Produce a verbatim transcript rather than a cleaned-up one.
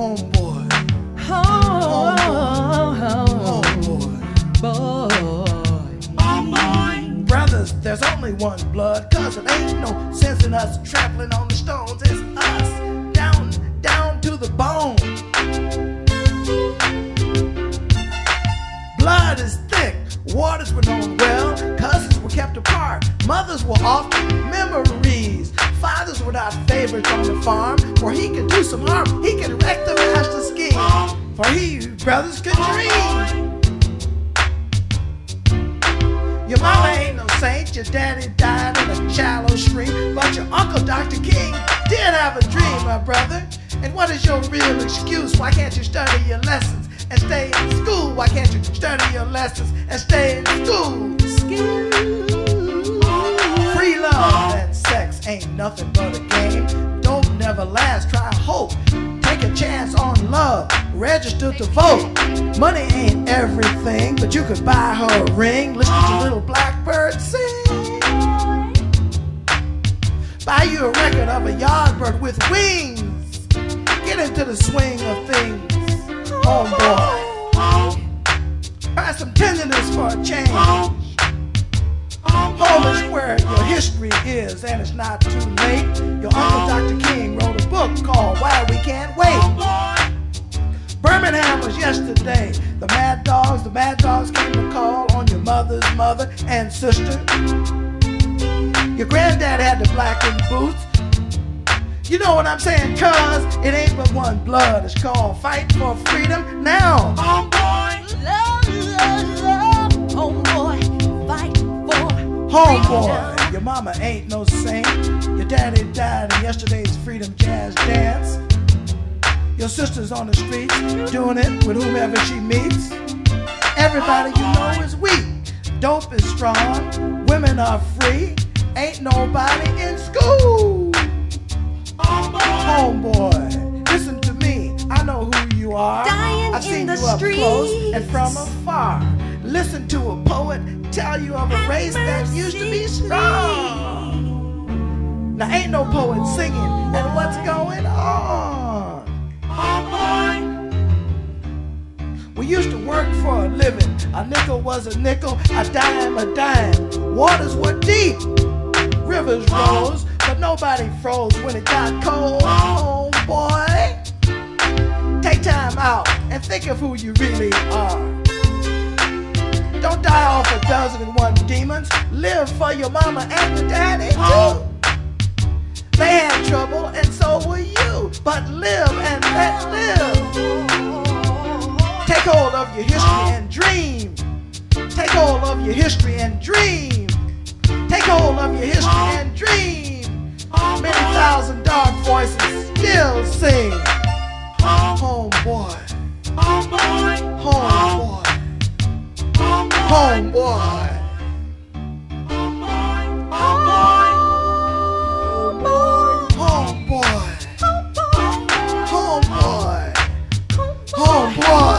Homeboy. Homeboy. Brothers, there's only one blood, cause it ain't no sense in us trampling on the stones. It's us, down, down to the bone. Blood is thick, waters were known well, cousins were kept apart, mothers were often memories. Fathers were not favorites on the farm, for he could do some harm, he could wreck the master scheme, for he, brothers, could dream. Your mama ain't no saint, your daddy died in a shallow stream, but your uncle Doctor King did have a dream, my brother. And what is your real excuse? Why can't you study your lessons and stay in school? Why can't you study your lessons and stay in school? Free love and sex ain't nothing but a game. Don't never last, try hope. Take a chance on love, register to vote. Money ain't everything, but you could buy her a ring. Listen to little blackbird sing. Buy you a record of a yardbird with wings. Get into the swing of things, homeboy. Try some tenderness for a change. Home is where your history is, and it's not too late. Your uncle Doctor King wrote a book called Why We Can't Wait. Birmingham was yesterday. The Mad Dogs, the Mad Dogs came to call on your mother's mother and sister. Your granddad had the blackened boots. You know what I'm saying, cuz it ain't but one blood. It's called fight for freedom now. Homeboy, love, love, love. Homeboy, fight for Homeboy, freedom. your mama ain't no saint. Your daddy died in yesterday's freedom jazz dance. Your sister's on the streets doing it with whomever she meets. Everybody you know is weak. Dope is strong. Women are free. Ain't nobody in school. Homeboy, listen to me, I know who you are. Dying I've seen in the you up streets. close and from afar. Listen to a poet tell you of a race that used to be strong. Now ain't no poet singing, and what's going on? We used to work for a living. A nickel was a nickel, a dime a dime. Waters were deep, rivers rose, but nobody froze when it got cold. Homeboy, take time out and think of who you really are. Don't die off a dozen and one demons. Live for your mama and your daddy too. They had trouble and so will you, but live and let live. Take hold of your history and dream. Take hold of your history and dream. Take hold of your history and dream. Many thousand dark voices still sing. Homeboy, homeboy, homeboy, homeboy, homeboy, homeboy, homeboy.